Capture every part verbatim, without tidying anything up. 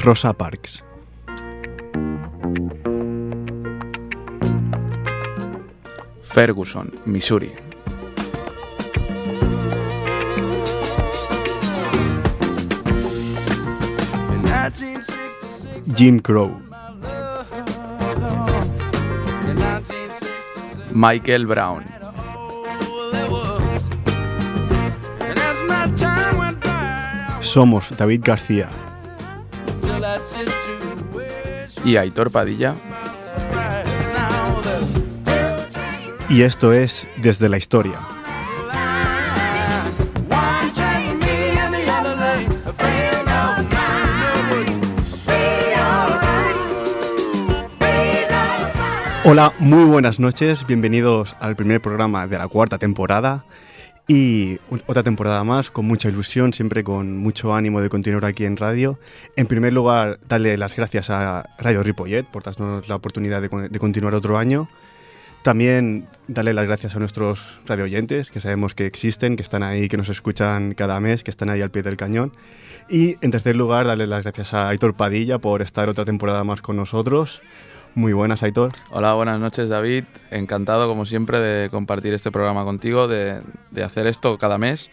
Rosa Parks. Ferguson, Missouri. Jim Crow. Michael Brown. Somos David García Y Aitor Padilla. y esto es Desde la Historia. Hola, muy buenas noches, bienvenidos al primer programa de la cuarta temporada y otra temporada más con mucha ilusión, siempre con mucho ánimo de continuar aquí en radio. En primer lugar, darle las gracias a Radio Ripollet por darnos la oportunidad de, de continuar otro año. También darle las gracias a nuestros radioyentes, que sabemos que existen, que están ahí, que nos escuchan cada mes, que están ahí al pie del cañón. Y en tercer lugar, darle las gracias a Aitor Padilla por estar otra temporada más con nosotros. Muy buenas, Aitor. Hola, buenas noches, David. Encantado, como siempre, de compartir este programa contigo, de, de hacer esto cada mes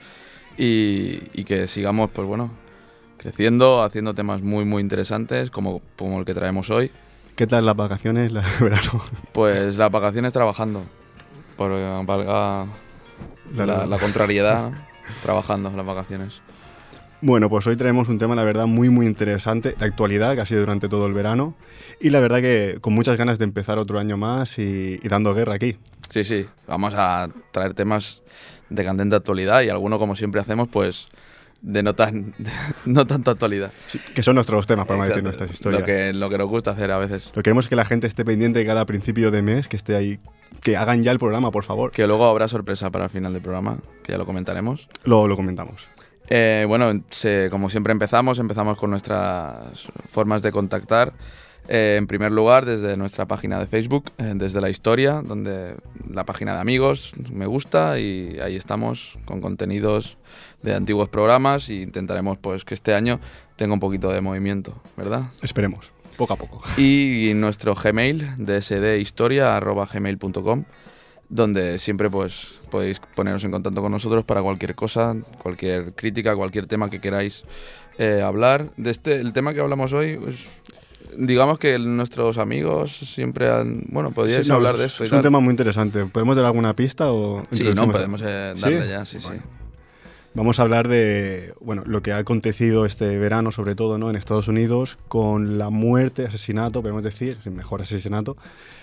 y, y que sigamos, pues bueno, creciendo, haciendo temas muy, muy interesantes, como, como el que traemos hoy. ¿Qué tal las vacaciones, la de verano? Pues las vacaciones trabajando, por valga la, la, la contrariedad, ¿no? Trabajando las vacaciones. Bueno, pues hoy traemos un tema, la verdad, muy muy interesante, de actualidad, que ha sido durante todo el verano, y la verdad que con muchas ganas de empezar otro año más y, y dando guerra aquí. Sí, sí, vamos a traer temas de candente actualidad y algunos, como siempre hacemos, pues de no, tan, de, no tanta actualidad. Sí, que son nuestros temas, para decir nuestras historias. Lo que, lo que nos gusta hacer a veces. Lo que queremos es que la gente esté pendiente cada principio de mes, que esté ahí, que hagan ya el programa, por favor. Que luego habrá sorpresa para el final del programa, que ya lo comentaremos. Luego lo comentamos. Eh, bueno, se, como siempre empezamos, empezamos con nuestras formas de contactar. Eh, en primer lugar, desde nuestra página de Facebook, eh, desde la historia, donde la página de amigos, me gusta, y ahí estamos con contenidos de antiguos programas e intentaremos pues que este año tenga un poquito de movimiento, ¿verdad? Esperemos, poco a poco. Y nuestro Gmail, dsdhistoria arroba gmail punto com, donde siempre pues podéis poneros en contacto con nosotros para cualquier cosa, cualquier crítica, cualquier tema que queráis eh, hablar. De este, el tema que hablamos hoy, pues, digamos que nuestros amigos siempre han... Bueno, podríais sí, no, hablar de eso. Es y un tal. tema muy interesante. ¿Podemos dar alguna pista o...? Sí, no, podemos eh, darle ¿Sí? ya, sí, bueno. sí. Vamos a hablar de bueno, lo que ha acontecido este verano, sobre todo, ¿no?, en Estados Unidos, con la muerte, asesinato, podemos decir, mejor asesinato,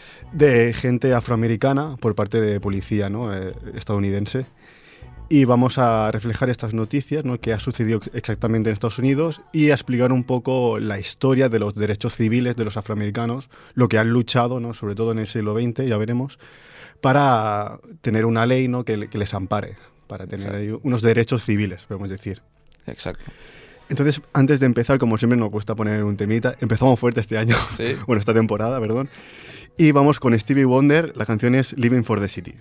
de gente afroamericana por parte de policía, ¿no?, eh, estadounidense. Y vamos a reflejar estas noticias, ¿no?, que ha sucedido exactamente en Estados Unidos, y a explicar un poco la historia de los derechos civiles de los afroamericanos, lo que han luchado, ¿no?, sobre todo en el siglo veinte, ya veremos, para tener una ley, ¿no?, que, que les ampare, para tener ahí unos derechos civiles, podemos decir. Exacto. Entonces, antes de empezar, como siempre nos gusta poner un temita, empezamos fuerte este año, ¿Sí? bueno, esta temporada, perdón, y vamos con Stevie Wonder, la canción es Living for the City.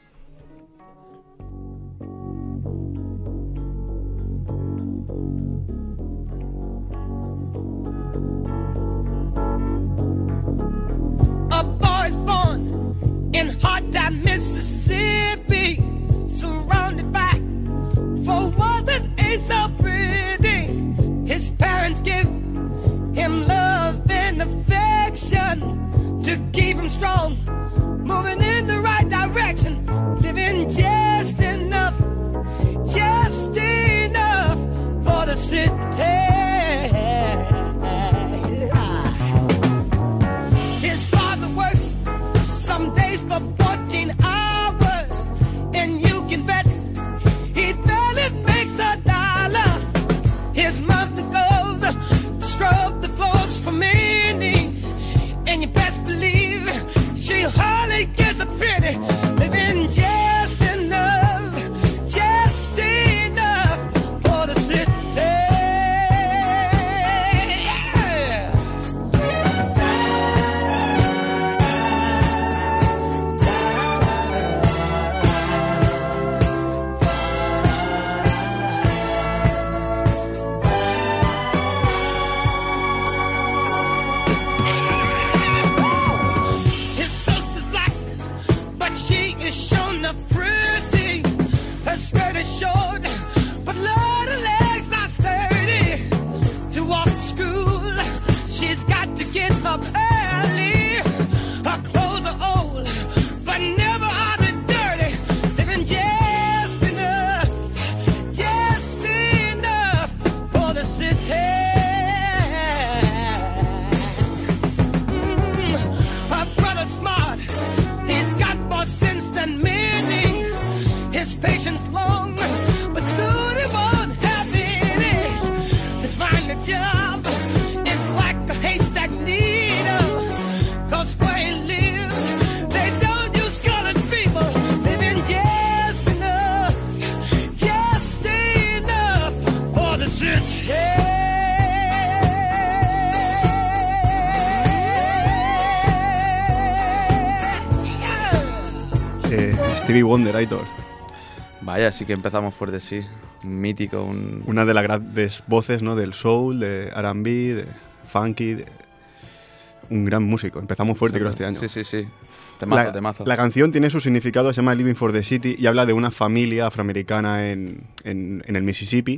A boy's born in hard time, Mississippi, surrounded by four walls that ain't so pretty. His parents give him love and affection to keep him strong, moving in the right direction. long, but soon it won't have any to find a job. It's like a haystack needle, 'cause where he lives, they don't use colored people. Living just enough, just enough for the city. Eh, Stevie Wonder, Aitor. Vaya, sí que empezamos fuerte, sí. Un mítico, un... Una de las grandes voces, ¿no? Del soul, de R and B, de funky, de... un gran músico. Empezamos fuerte, creo, este año. Sí, sí, sí. Temazo, la, temazo. La canción tiene su significado, se llama Living for the City y habla de una familia afroamericana en, en, en el Mississippi.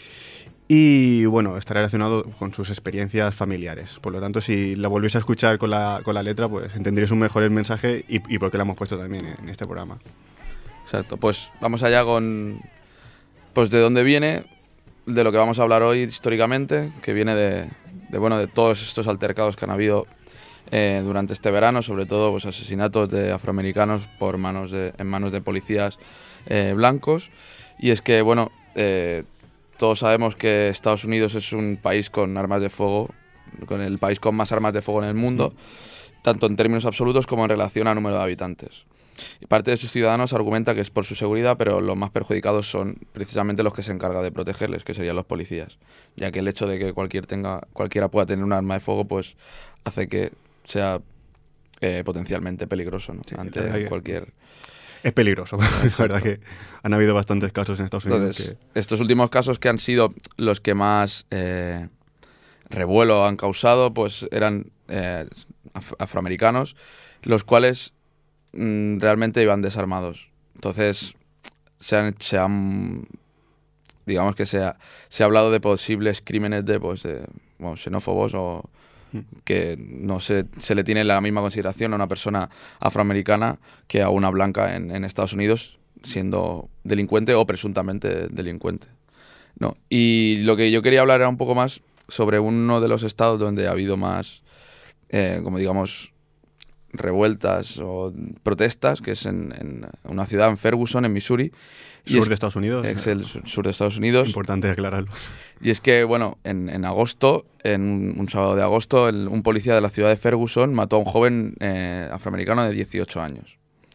Y bueno, está relacionado con sus experiencias familiares. Por lo tanto, si la volvéis a escuchar con la, con la letra, pues entenderéis un mejor el mensaje y, y por qué la hemos puesto también en este programa. Exacto, pues vamos allá con pues de dónde viene, de lo que vamos a hablar hoy históricamente, que viene de, de bueno de todos estos altercados que han habido eh, durante este verano, sobre todo pues asesinatos de afroamericanos por manos de, en manos de policías eh, blancos. Y es que bueno, eh, todos sabemos que Estados Unidos es un país con armas de fuego, con el país con más armas de fuego en el mundo, mm. tanto en términos absolutos como en relación al número de habitantes. Y parte de sus ciudadanos argumenta que es por su seguridad, pero los más perjudicados son precisamente los que se encargan de protegerles, que serían los policías, ya que el hecho de que cualquier tenga, cualquiera pueda tener un arma de fuego, pues hace que sea eh, potencialmente peligroso, ¿no? Sí, ante cualquier... Es peligroso, es verdad que han habido bastantes casos en Estados Unidos. Entonces, que... estos últimos casos que han sido los que más eh, revuelo han causado, pues eran eh, af afroamericanos, los cuales mm, realmente iban desarmados. Entonces, se han, se han digamos que se ha, se ha hablado de posibles crímenes de, pues, de bueno, xenófobos o que no se, se le tiene la misma consideración a una persona afroamericana que a una blanca en, en Estados Unidos, siendo delincuente o presuntamente delincuente, ¿no? Y lo que yo quería hablar era un poco más sobre uno de los estados donde ha habido más, eh, como digamos, revueltas o protestas, que es en, en una ciudad, en Ferguson, en Missouri. Y sur es, de Estados Unidos. Es el sur de Estados Unidos. Importante aclararlo. Y es que, bueno, en, en agosto, en un, un sábado de agosto, el, un policía de la ciudad de Ferguson mató a un joven eh, afroamericano de dieciocho años.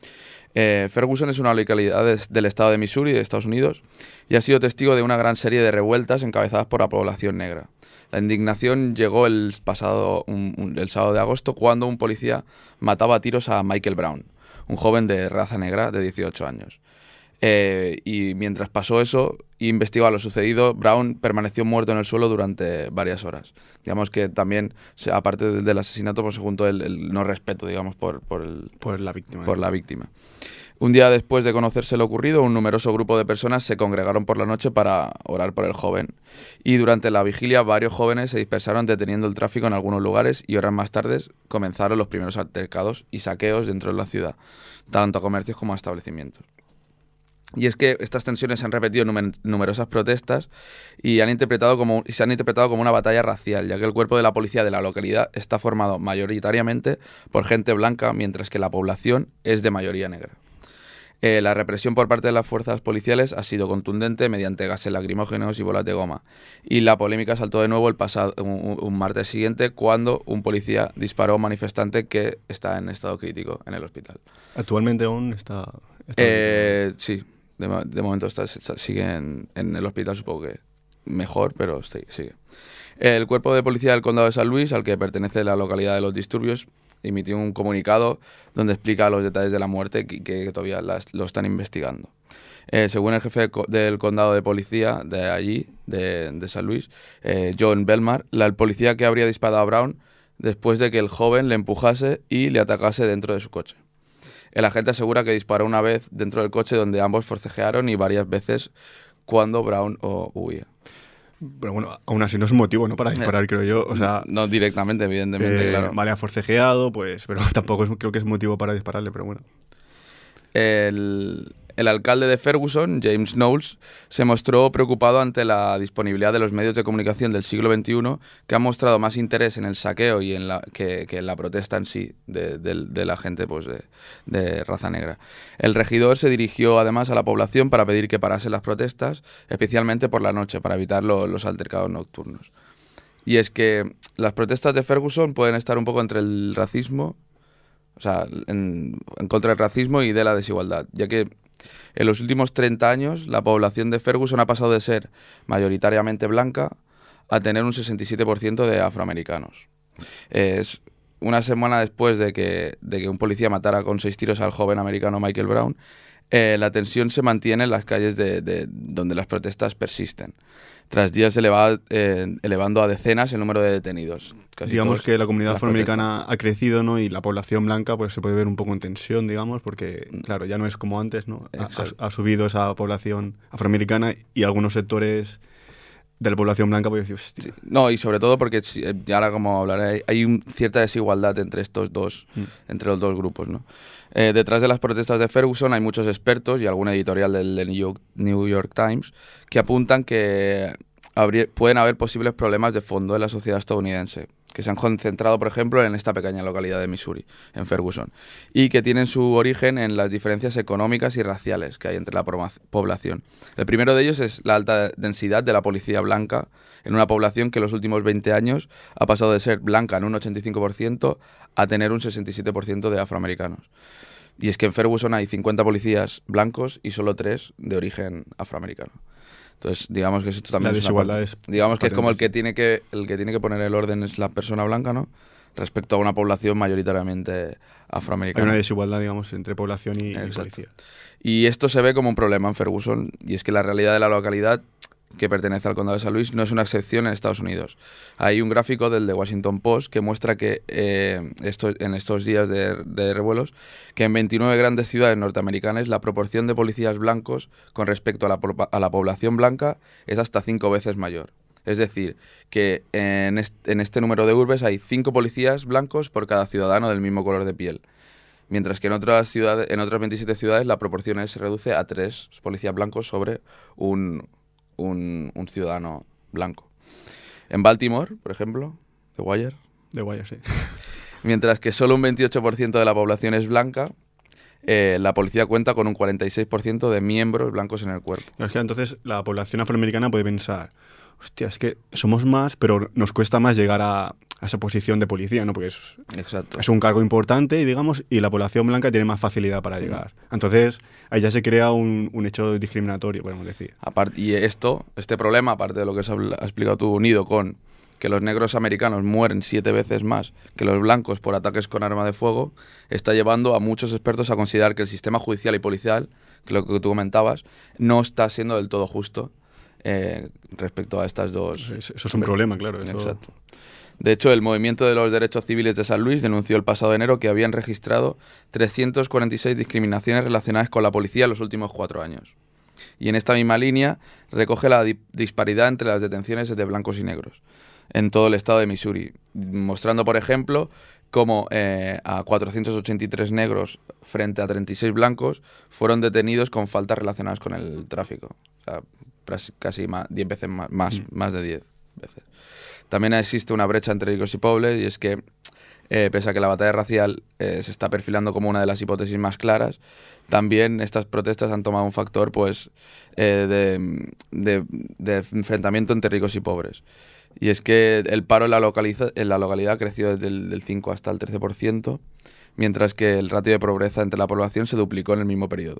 Eh, Ferguson es una localidad de, del estado de Missouri, de Estados Unidos, y ha sido testigo de una gran serie de revueltas encabezadas por la población negra. La indignación llegó el pasado un, un, el sábado de agosto cuando un policía mataba a tiros a Michael Brown, un joven de raza negra de dieciocho años. Eh, y mientras pasó eso e investigaba lo sucedido, Brown permaneció muerto en el suelo durante varias horas. Digamos que también, aparte del, del asesinato, pues se juntó el, el no respeto, digamos, por, por, el, por la víctima. Por la víctima. Un día después de conocerse lo ocurrido, un numeroso grupo de personas se congregaron por la noche para orar por el joven. Y durante la vigilia, varios jóvenes se dispersaron deteniendo el tráfico en algunos lugares y horas más tarde comenzaron los primeros altercados y saqueos dentro de la ciudad, tanto a comercios como a establecimientos. Y es que estas tensiones se han repetido en numer numerosas protestas y, han interpretado como, y se han interpretado como una batalla racial, ya que el cuerpo de la policía de la localidad está formado mayoritariamente por gente blanca, mientras que la población es de mayoría negra. Eh, la represión por parte de las fuerzas policiales ha sido contundente mediante gases lacrimógenos y bolas de goma. Y la polémica saltó de nuevo el pasado, un, un martes siguiente cuando un policía disparó a un manifestante que está en estado crítico en el hospital. ¿Actualmente aún está...? está eh, sí. De, de momento está, está, sigue en, en el hospital, supongo que mejor, pero sí, sigue. El cuerpo de policía del condado de San Luis, al que pertenece la localidad de los disturbios, emitió un comunicado donde explica los detalles de la muerte que, que todavía las, lo están investigando. Eh, según el jefe de, del condado de policía de allí, de, de San Luis, eh, John Belmar, la, el policía que habría disparado a Brown después de que el joven le empujase y le atacase dentro de su coche. El agente asegura que disparó una vez dentro del coche donde ambos forcejearon y varias veces cuando Brown oh, huía. Pero bueno, aún así no es un motivo, ¿no?, para disparar, eh, creo yo. O sea, no directamente, evidentemente, eh, claro. Vale, ha forcejeado, pues, pero tampoco es, creo que es motivo para dispararle, pero bueno. El, el alcalde de Ferguson, James Knowles, se mostró preocupado ante la disponibilidad de los medios de comunicación del siglo veintiuno, que han mostrado más interés en el saqueo y en la, que, que en la protesta en sí de, de, de la gente pues, de, de raza negra. El regidor se dirigió además a la población para pedir que parasen las protestas, especialmente por la noche, para evitar lo, los altercados nocturnos. Y es que las protestas de Ferguson pueden estar un poco entre el racismo, o sea, en, en contra del racismo y de la desigualdad, ya que en los últimos treinta años la población de Ferguson ha pasado de ser mayoritariamente blanca a tener un sesenta y siete por ciento de afroamericanos. Es una semana después de que, de que un policía matara con seis tiros al joven americano Michael Brown, eh, la tensión se mantiene en las calles de, de, donde las protestas persisten, tras días eleva, eh, elevando a decenas el número de detenidos. Casi digamos que la comunidad afroamericana protestas. ha crecido, ¿no? Y la población blanca pues se puede ver un poco en tensión, digamos, porque, claro, ya no es como antes, ¿no? Ha, ha, ha subido esa población afroamericana y algunos sectores de la población blanca pues decir, hostia. Sí. No, y sobre todo porque, y ahora como hablaré, hay un, cierta desigualdad entre estos dos, mm. entre los dos grupos, ¿no? Eh, detrás de las protestas de Ferguson hay muchos expertos y algún editorial del New York, New York Times que apuntan que habría, pueden haber posibles problemas de fondo en la sociedad estadounidense, que se han concentrado, por ejemplo, en esta pequeña localidad de Missouri, en Ferguson, y que tienen su origen en las diferencias económicas y raciales que hay entre la población. El primero de ellos es la alta densidad de la policía blanca en una población que en los últimos veinte años ha pasado de ser blanca en un ochenta y cinco por ciento a tener un sesenta y siete por ciento de afroamericanos. Y es que en Ferguson hay cincuenta policías blancos y solo tres de origen afroamericano. Entonces, digamos que esto también la es desigualdad una es digamos que patente. es como el que tiene que el que tiene que poner el orden es la persona blanca, ¿no? Respecto a una población mayoritariamente afroamericana. Hay una desigualdad, digamos, entre población y, y policía. Y esto se ve como un problema en Ferguson, y es que la realidad de la localidad, que pertenece al condado de San Luis, no es una excepción en Estados Unidos. Hay un gráfico del The Washington Post que muestra que eh, esto, en estos días de, de revuelos, que en veintinueve grandes ciudades norteamericanas la proporción de policías blancos con respecto a la, a la población blanca es hasta cinco veces mayor. Es decir, que en este, en este número de urbes hay cinco policías blancos por cada ciudadano del mismo color de piel. Mientras que en otras ciudades, en otras veintisiete ciudades la proporción se reduce a tres policías blancos sobre un... Un, un ciudadano blanco. En Baltimore, por ejemplo, The Wire, The Wire, sí. Mientras que solo un veintiocho por ciento de la población es blanca, eh, la policía cuenta con un cuarenta y seis por ciento de miembros blancos en el cuerpo. Es que entonces la población afroamericana puede pensar, hostia, es que somos más, pero nos cuesta más llegar a, a esa posición de policía, ¿no? Porque es, Exacto. es un cargo importante, digamos, y la población blanca tiene más facilidad para llegar. Entonces, ahí ya se crea un, un hecho discriminatorio, podemos decir. Aparte, y esto, este problema, aparte de lo que has explicado tú, unido con que los negros americanos mueren siete veces más que los blancos por ataques con arma de fuego, está llevando a muchos expertos a considerar que el sistema judicial y policial, que lo que tú comentabas, no está siendo del todo justo eh, respecto a estas dos... Eso es un problema, claro. Eso... Exacto. De hecho, el Movimiento de los Derechos Civiles de San Luis denunció el pasado enero que habían registrado trescientas cuarenta y seis discriminaciones relacionadas con la policía en los últimos cuatro años. Y en esta misma línea recoge la di- disparidad entre las detenciones de blancos y negros en todo el estado de Missouri, mostrando, por ejemplo, cómo eh, a cuatrocientos ochenta y tres negros frente a treinta y seis blancos fueron detenidos con faltas relacionadas con el tráfico. O sea, casi más, diez veces más, más, mm. más de diez veces. También existe una brecha entre ricos y pobres, y es que, eh, pese a que la batalla racial eh, se está perfilando como una de las hipótesis más claras, también estas protestas han tomado un factor pues, eh, de, de, de enfrentamiento entre ricos y pobres. Y es que el paro en la, localiza, en la localidad creció desde el del cinco hasta el trece por ciento, mientras que el ratio de pobreza entre la población se duplicó en el mismo periodo.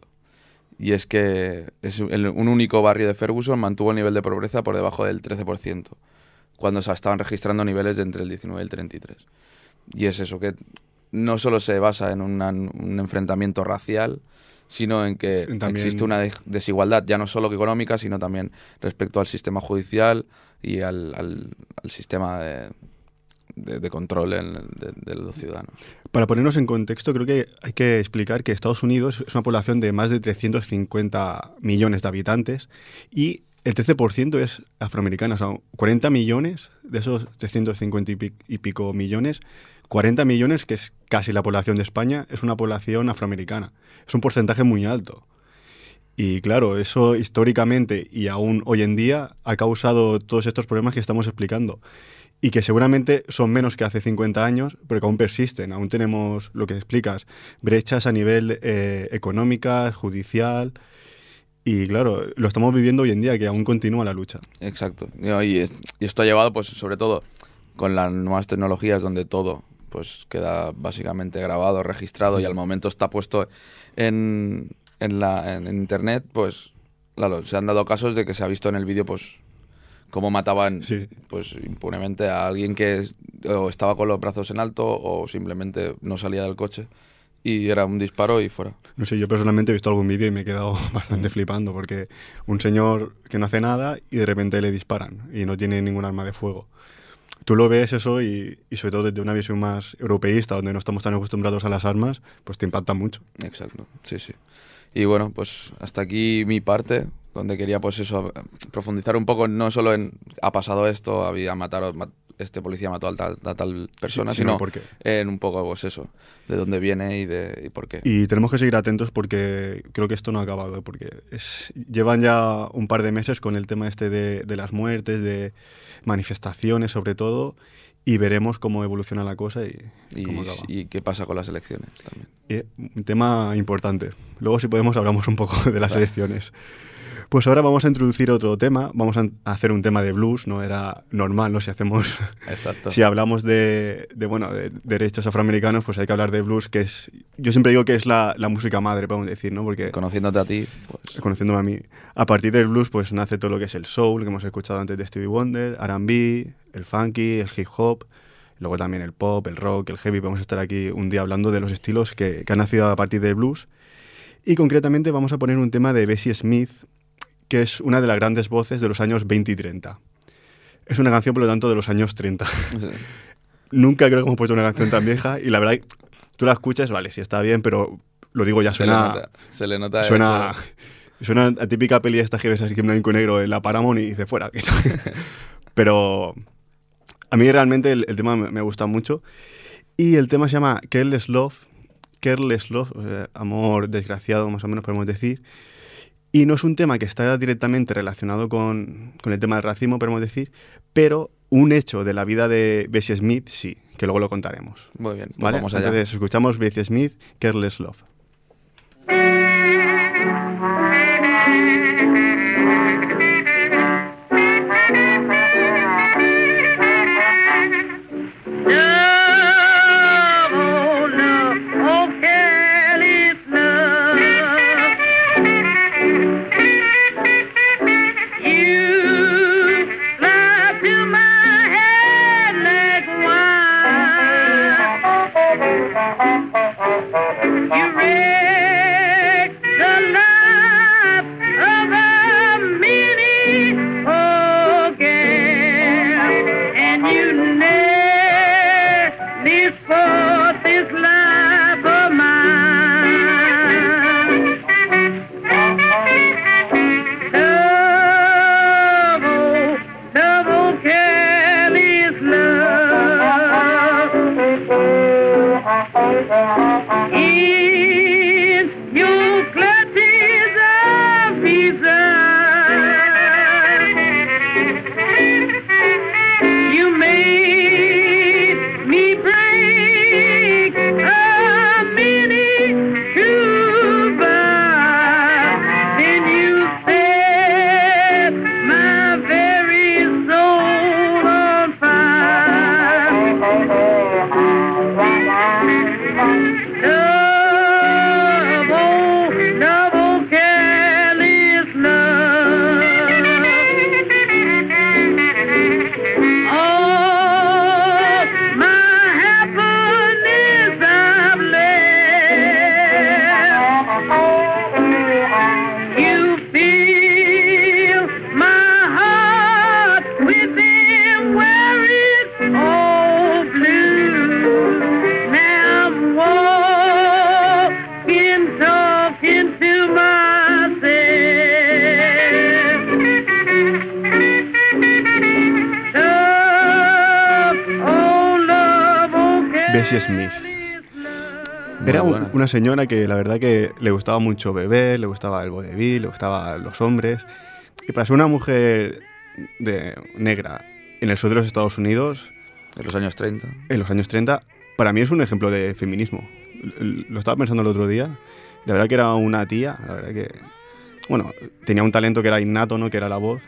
Y es que es el, un único barrio de Ferguson mantuvo el nivel de pobreza por debajo del trece por ciento, cuando se estaban registrando niveles de entre el diecinueve y el treinta y tres. Y es eso, que no solo se basa en una, un enfrentamiento racial, sino en que también existe una de desigualdad, ya no solo económica, sino también respecto al sistema judicial y al, al, al sistema de, de, de control en, de, de los ciudadanos. Para ponernos en contexto, creo que hay que explicar que Estados Unidos es una población de más de trescientos cincuenta millones de habitantes y el trece por ciento es afroamericana. O sea, cuarenta millones de esos trescientos cincuenta y, pico, y pico millones, cuarenta millones, que es casi la población de España, es una población afroamericana. Es un porcentaje muy alto. Y claro, eso históricamente y aún hoy en día ha causado todos estos problemas que estamos explicando. Y que seguramente son menos que hace cincuenta años, pero que aún persisten. Aún tenemos, lo que explicas, brechas a nivel eh, económica, judicial. Y claro, lo estamos viviendo hoy en día, que aún continúa la lucha. Exacto. Y, y esto ha llevado, pues, sobre todo, con las nuevas tecnologías donde todo pues queda básicamente grabado, registrado, y al momento está puesto en, en, la, en internet, pues, claro, se han dado casos de que se ha visto en el vídeo, pues, cómo mataban Sí. pues impunemente a alguien que o estaba con los brazos en alto o simplemente no salía del coche y era un disparo y fuera. No sé, yo personalmente he visto algún vídeo y me he quedado bastante flipando, porque un señor que no hace nada y de repente le disparan y no tiene ningún arma de fuego. Tú lo ves eso y, y sobre todo desde una visión más europeísta, donde no estamos tan acostumbrados a las armas, pues te impacta mucho. Exacto, sí, sí. Y bueno, pues hasta aquí mi parte, donde quería pues eso, profundizar un poco, no solo en ha pasado esto, había matado, mat, este policía mató a tal, a tal persona, Sí, sino no, ¿por qué? en un poco pues eso, de dónde viene y, de, y por qué. Y tenemos que seguir atentos porque creo que esto no ha acabado, porque es, llevan ya un par de meses con el tema este de, de las muertes, de manifestaciones sobre todo, y veremos cómo evoluciona la cosa y, y, cómo acaba. y qué pasa con las elecciones también. Y, un tema importante. Luego, si podemos, hablamos un poco de las Vale. elecciones. Pues ahora vamos a introducir otro tema, vamos a hacer un tema de blues, no era normal, ¿no? Si hacemos, Exacto. si hablamos de, de, bueno, de derechos afroamericanos, pues hay que hablar de blues, que es, yo siempre digo que es la, la música madre, podemos decir, ¿no? Porque Conociéndote a ti, pues conociéndome a mí, a partir del blues, pues nace todo lo que es el soul, que hemos escuchado antes de Stevie Wonder, R and B, el funky, el hip hop, luego también el pop, el rock, el heavy. Vamos a estar aquí un día hablando de los estilos que, que han nacido a partir del blues. Y concretamente vamos a poner un tema de Bessie Smith, que es una de las grandes voces de los años veinte y treinta. Es una canción, por lo tanto, de los años treinta. sí. Nunca creo que hemos puesto una canción tan vieja y la verdad, tú la escuchas, vale, sí está bien, pero lo digo ya, se, le suena... nota, se le nota Suena, eso. suena a típica peli esta que ves así que en blanco y negro en la Paramount y dice fuera. Pero a mí realmente el, el tema me, me gusta mucho. Y el tema se llama Careless Love. Careless Love, o sea, amor desgraciado, más o menos podemos decir. Y no es un tema que está directamente relacionado con, con el tema del racismo, podemos decir, pero un hecho de la vida de Bessie Smith sí, que luego lo contaremos. Muy bien, pues ¿Vale? vamos allá. Entonces escuchamos Bessie Smith, Careless Love. Bessie Smith. Muy Era un- buena. una señora que la verdad que le gustaba mucho beber, le gustaba el vodevil, le gustaban los hombres. Y para ser una mujer de, negra en el sur de los Estados Unidos, En los años treinta. en los años treinta, para mí es un ejemplo de feminismo. L- Lo estaba pensando el otro día. La verdad que era una tía, la verdad que... Bueno, tenía un talento que era innato, ¿no? Que era la voz.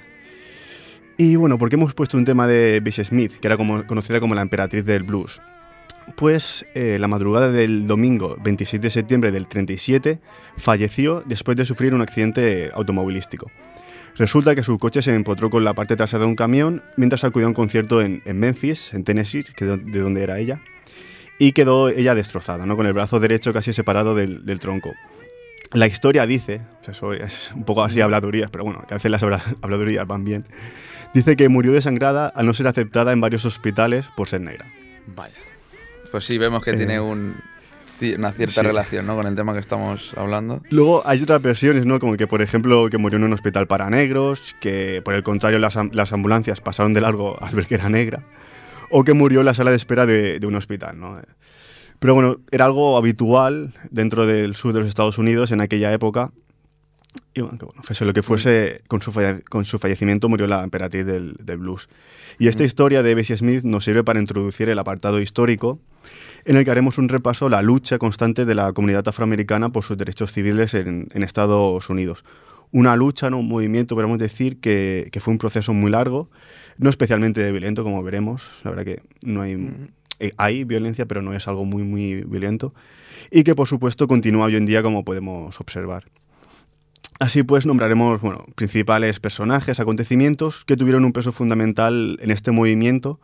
Y bueno, ¿por qué hemos puesto un tema de Bessie Smith, que era como, conocida como la emperatriz del blues? Pues eh, la madrugada del domingo veintisiete de septiembre del treinta y siete falleció después de sufrir un accidente automovilístico. Resulta que su coche se empotró con la parte trasera de un camión mientras acudía a un concierto en, en Memphis, en Tennessee, que de, de donde era ella, y quedó ella destrozada, ¿no? Con el brazo derecho casi separado del, del tronco. La historia dice, o sea, eso es un poco así habladurías, pero bueno, que a veces las habla- habladurías van bien, dice que murió desangrada al no ser aceptada en varios hospitales por ser negra. Vaya. Pues sí, vemos que Eh, tiene un, ci- una cierta sí. relación, ¿no? Con el tema que estamos hablando. Luego hay otras versiones, ¿no? Como que, por ejemplo, que murió en un hospital para negros, que por el contrario las, am- las ambulancias pasaron de largo al ver que era negra, o que murió en la sala de espera de, de un hospital, ¿no? Pero bueno, era algo habitual dentro del sur de los Estados Unidos en aquella época. Y bueno, que bueno, fuese lo que fuese, con su, falle- con su fallecimiento murió la emperatriz del, del blues. Y esta historia de Bessie Smith nos sirve para introducir el apartado histórico, en el que haremos un repaso a la lucha constante de la comunidad afroamericana por sus derechos civiles en, en Estados Unidos. Una lucha, ¿no? Un movimiento, podemos decir, que, que fue un proceso muy largo, no especialmente violento, como veremos. La verdad que no hay, eh, hay violencia, pero no es algo muy, muy violento. Y que, por supuesto, continúa hoy en día, como podemos observar. Así pues, nombraremos bueno, principales personajes, acontecimientos que tuvieron un peso fundamental en este movimiento.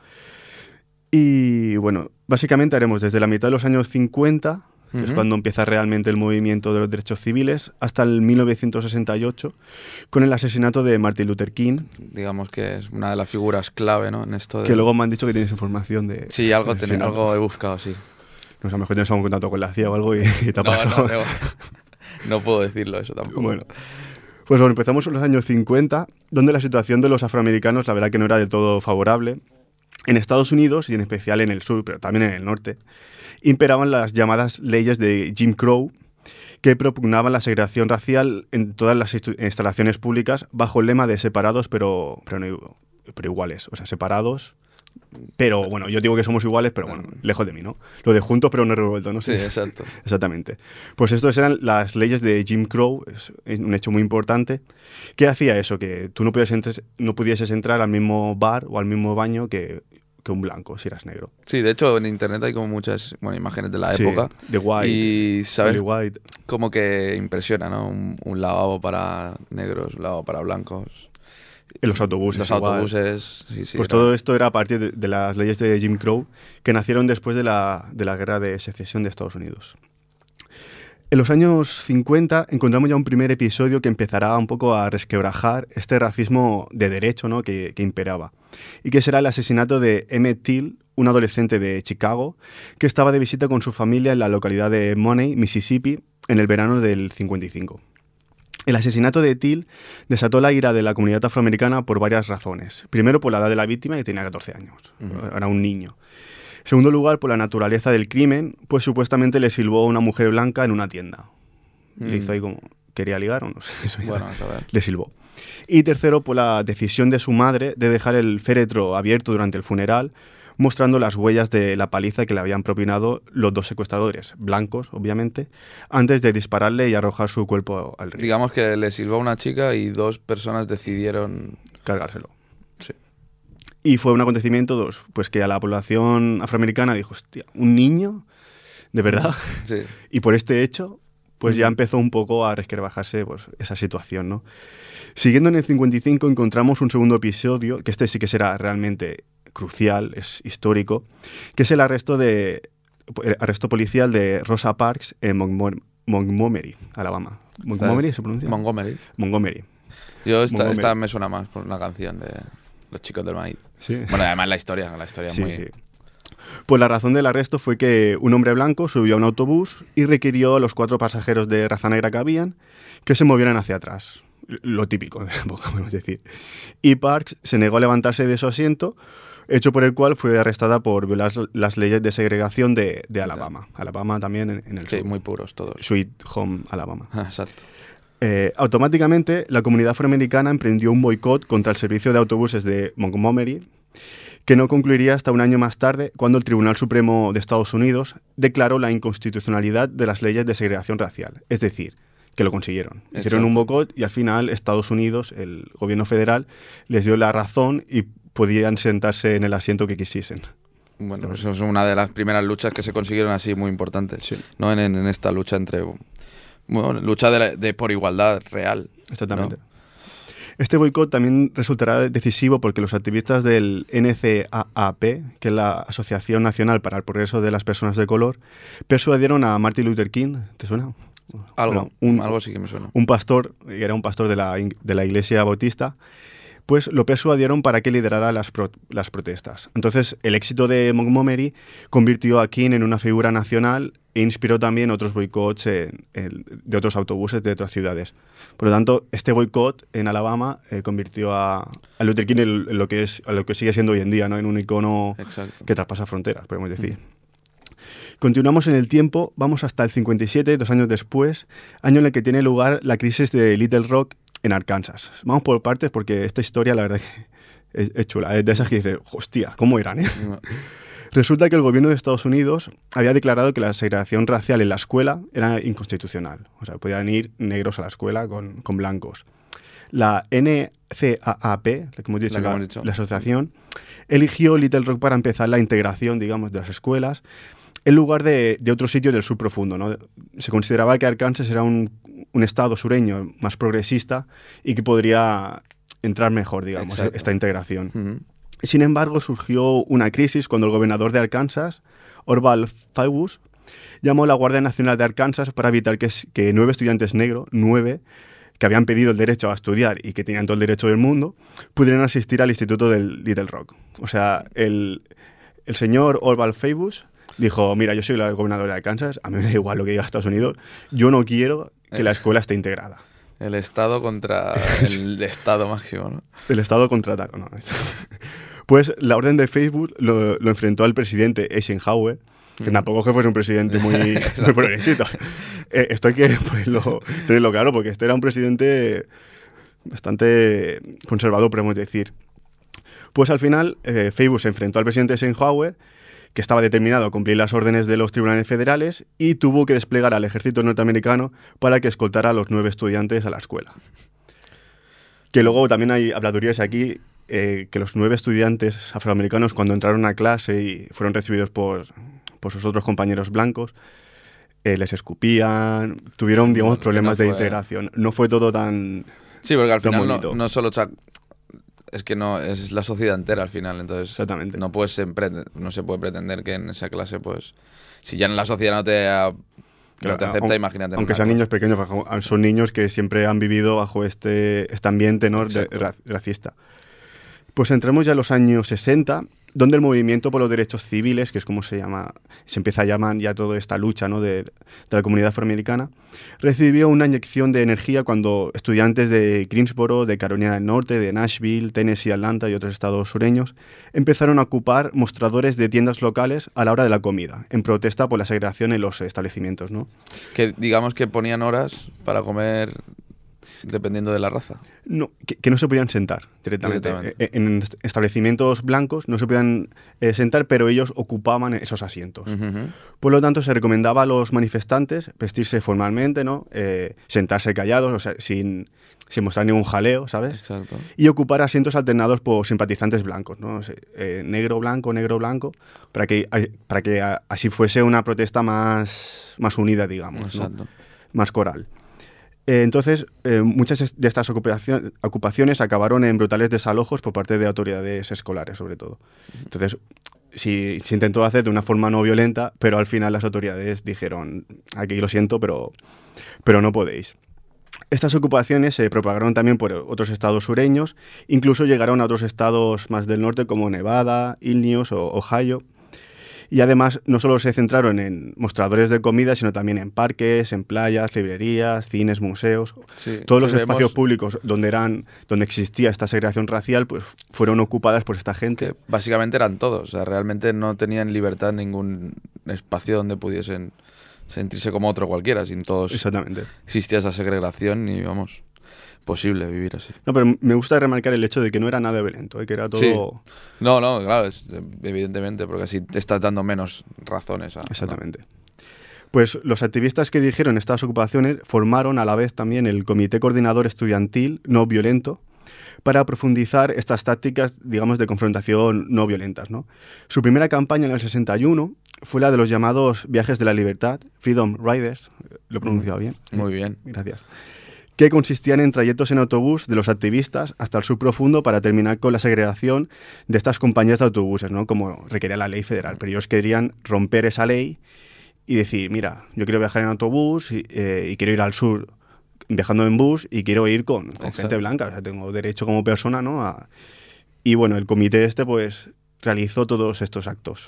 Y bueno, básicamente haremos desde la mitad de los años cincuenta, que es Ujú. cuando empieza realmente el movimiento de los derechos civiles, hasta el mil novecientos sesenta y ocho, con el asesinato de Martin Luther King, Digamos que es una de las figuras clave, ¿no? En esto de... que luego me han dicho que tienes información de... Sí, algo, del ten- asesinato. algo he buscado, sí. No sé, a lo mejor tienes algún contacto con la C I A o algo y, y te ha No, pasado. no, no, no puedo decirlo eso tampoco. Bueno, pues bueno, empezamos en los años cincuenta, donde la situación de los afroamericanos, la verdad que no era del todo favorable. En Estados Unidos, y en especial en el sur, pero también en el norte, imperaban las llamadas leyes de Jim Crow, que propugnaban la segregación racial en todas las instu- instalaciones públicas bajo el lema de separados pero, pero, no, pero iguales. O sea, separados, pero bueno, yo digo que somos iguales, pero bueno, lejos de mí, ¿no? Lo de juntos pero no revueltos, ¿no? Sí, exacto. Exactamente. Pues estas eran las leyes de Jim Crow, es un hecho muy importante, que hacía eso, que tú no pudieses, entres- no pudieses entrar al mismo bar o al mismo baño que, que un blanco, si eras negro. Sí, de hecho en internet hay como muchas bueno, imágenes de la Sí, época. de White, Y sabes Billy White. como que impresiona, ¿no? Un, un lavabo para negros, un lavabo para blancos. En los autobuses. Los igual. autobuses, sí, sí. Pues era- todo esto era a partir de, de las leyes de Jim Crow, que nacieron después de la, de la guerra de secesión de Estados Unidos. En los años cincuenta encontramos ya un primer episodio que empezará un poco a resquebrajar este racismo de derecho, ¿no? que, que imperaba, y que será el asesinato de Emmett Till, un adolescente de Chicago, que estaba de visita con su familia en la localidad de Money, Mississippi, en el verano del cincuenta y cinco. El asesinato de Till desató la ira de la comunidad afroamericana por varias razones. Primero, por la edad de la víctima, que tenía catorce años. Ujú. Era un niño. En segundo lugar, por la naturaleza del crimen, pues supuestamente le silbó a una mujer blanca en una tienda. Le Mm. hizo ahí como... ¿Quería ligar o no sé? Eso ya Bueno, a ver. le silbó. Y tercero, por la decisión de su madre de dejar el féretro abierto durante el funeral, mostrando las huellas de la paliza que le habían propinado los dos secuestradores, blancos, obviamente, antes de dispararle y arrojar su cuerpo al río. Digamos que le silbó a una chica y dos personas decidieron... Cargárselo. Sí. Y fue un acontecimiento, dos, pues que a la población afroamericana dijo, hostia, ¿un niño? ¿De verdad? Sí. Y por este hecho, pues ya Ujú. empezó un poco a resquebrajarse pues, esa situación, ¿no? Siguiendo en el cincuenta y cinco encontramos un segundo episodio, que este sí que será realmente crucial, es histórico, que es el arresto, de, el arresto policial de Rosa Parks en Montgomery, Montgomery, Alabama. ¿Montgomery se pronuncia? Montgomery. Montgomery. Yo esta, Montgomery. esta me suena más por una canción de Los Chicos del Maíz. Sí. Bueno, además la historia, la historia es Sí, muy... sí. Pues la razón del arresto fue que un hombre blanco subió a un autobús y requirió a los cuatro pasajeros de raza negra que habían que se movieran hacia atrás. Lo típico de la época, podemos decir. Y Parks se negó a levantarse de su asiento, hecho por el cual fue arrestada por violar las leyes de segregación de, de Alabama. Alabama también en, en el Sí, sur. muy puros todos. Sweet Home, Alabama. Ah, exacto. Eh, automáticamente, la comunidad afroamericana emprendió un boicot contra el servicio de autobuses de Montgomery, que no concluiría hasta un año más tarde, cuando el Tribunal Supremo de Estados Unidos declaró la inconstitucionalidad de las leyes de segregación racial. Es decir, que lo consiguieron. Exacto. Hicieron un boicot y al final Estados Unidos, el gobierno federal, les dio la razón y podían sentarse en el asiento que quisiesen. Bueno, eso es una de las primeras luchas que se consiguieron así muy importantes, Sí. ¿no? En, en esta lucha entre... Bueno, lucha de, la- de por igualdad real. Exactamente. ¿no? Este boicot también resultará decisivo porque los activistas del N C A A P, que es la Asociación Nacional para el Progreso de las Personas de Color, persuadieron a Martin Luther King, ¿te suena? Algo, Bueno, un, algo sí que me suena. un pastor, que era un pastor de la, de la Iglesia Bautista, pues lo persuadieron para que liderara las, pro, las protestas. Entonces, el éxito de Montgomery convirtió a King en una figura nacional e inspiró también otros boicots en, en, de otros autobuses de otras ciudades. Por lo tanto, este boicot en Alabama eh, convirtió a, a Luther King en, en lo que es, en lo que sigue siendo hoy en día, ¿no? En un icono Exacto. que traspasa fronteras, podemos decir. Mm. Continuamos en el tiempo, vamos hasta el cincuenta y siete, dos años después, año en el que tiene lugar la crisis de Little Rock en Arkansas. Vamos por partes porque esta historia, la verdad, que es, es chula. Es de esas que dices, hostia, ¿cómo eran, eh? No. Resulta que el gobierno de Estados Unidos había declarado que la segregación racial en la escuela era inconstitucional. O sea, podían ir negros a la escuela con, con blancos. La N C A A P, la que hemos dicho, La que la, hemos dicho. la asociación, eligió Little Rock para empezar la integración, digamos, de las escuelas en lugar de, de otro sitio del sur profundo, ¿no? Se consideraba que Arkansas era un, un estado sureño más progresista y que podría entrar mejor, digamos, Exacto. esta integración. Ujú. Sin embargo, surgió una crisis cuando el gobernador de Arkansas, Orval Faubus, llamó a la Guardia Nacional de Arkansas para evitar que, que nueve estudiantes negros, nueve, que habían pedido el derecho a estudiar y que tenían todo el derecho del mundo, pudieran asistir al instituto del Little Rock. O sea, el, el señor Orval Faubus dijo, mira, yo soy el gobernador de Arkansas, a mí me da igual lo que diga Estados Unidos, yo no quiero que la escuela esté integrada. El Estado contra el Estado máximo, ¿no? El Estado contraataca, no. Pues la orden de Facebook lo, lo enfrentó al presidente Eisenhower, que Mm. tampoco es que fuese un presidente muy, muy progresista. Eh, esto hay que ponerlo, tenerlo claro, porque este era un presidente bastante conservador, podemos decir. Pues al final, eh, Facebook se enfrentó al presidente Eisenhower, que estaba determinado a cumplir las órdenes de los tribunales federales, y tuvo que desplegar al ejército norteamericano para que escoltara a los nueve estudiantes a la escuela. Que luego también hay habladurías aquí, eh, que los nueve estudiantes afroamericanos, cuando entraron a clase y fueron recibidos por, por sus otros compañeros blancos, eh, les escupían, tuvieron, digamos, Bueno, que problemas no de fue- integración. No fue todo tan... Sí, porque al Tan final no, bonito. no solo... cha- Es que no, es la sociedad entera al final, entonces Exactamente. no puedes empre- no se puede pretender que en esa clase, pues, si ya en la sociedad no te, ha- no te acepta, aun- imagínate. en Aunque una sean clase. niños pequeños, bajo- son niños que siempre han vivido bajo este, este ambiente, ¿no?, de- Exacto. ra- racista. Pues entramos ya en los años sesenta, donde el movimiento por los derechos civiles, que es como se llama, se empieza a llamar ya toda esta lucha, ¿no?, de, de la comunidad afroamericana, recibió una inyección de energía cuando estudiantes de Greensboro, de Carolina del Norte, de Nashville, Tennessee, Atlanta y otros estados sureños empezaron a ocupar mostradores de tiendas locales a la hora de la comida, en protesta por la segregación en los establecimientos, ¿no? Que digamos que ponían horas para comer dependiendo de la raza. No, que, que no se podían sentar directamente. Directamente. Eh, En est- establecimientos blancos no se podían eh, sentar, pero ellos ocupaban esos asientos. Ujú, ujú. Por lo tanto, se recomendaba a los manifestantes vestirse formalmente, ¿no? Eh, sentarse callados, o sea, sin, sin mostrar ningún jaleo, ¿sabes? Exacto. Y ocupar asientos alternados por simpatizantes blancos, ¿no? O sea, eh, negro, blanco, negro, blanco, para que, ay, para que a- así fuese una protesta más, más unida, digamos, ¿no? Exacto. Más coral. Eh, entonces, eh, muchas es- de estas ocupación- ocupaciones acabaron en brutales desalojos por parte de autoridades escolares, sobre todo. Entonces, sí, se intentó hacer de una forma no violenta, pero al final las autoridades dijeron, aquí lo siento, pero, pero no podéis. Estas ocupaciones se propagaron también por otros estados sureños, incluso llegaron a otros estados más del norte como Nevada, Illinois o Ohio. Y además no solo se centraron en mostradores de comida, sino también en parques, en playas, librerías, cines, museos. Sí, Todos los que espacios vemos públicos donde, eran, donde existía esta segregación racial pues fueron ocupadas por esta gente. que básicamente eran todos. O sea, realmente no tenían libertad en ningún espacio donde pudiesen sentirse como otro cualquiera. Sin todos Exactamente. existía esa segregación y, vamos, posible vivir así. No, pero me gusta remarcar el hecho de que no era nada violento, ¿eh? Que era todo... Sí. No, no, claro, es- evidentemente, porque así te estás dando menos razones. A, Exactamente. Pues los activistas que dijeron estas ocupaciones formaron a la vez también el Comité Coordinador Estudiantil No Violento para profundizar estas tácticas, digamos, de confrontación no violentas, ¿no? Su primera campaña en el sesenta y uno fue la de los llamados Viajes de la Libertad, Freedom Riders, lo he pronunciado bien. Muy bien. Gracias. Que consistían en trayectos en autobús de los activistas hasta el subprofundo para terminar con la segregación de estas compañías de autobuses, ¿no? Como requería la ley federal. Pero ellos querían romper esa ley y decir, mira, yo quiero viajar en autobús y, eh, y quiero ir al sur viajando en bus y quiero ir con, con gente Exacto. blanca. O sea, tengo derecho como persona, ¿no? A... Y bueno, el comité este pues realizó todos estos actos.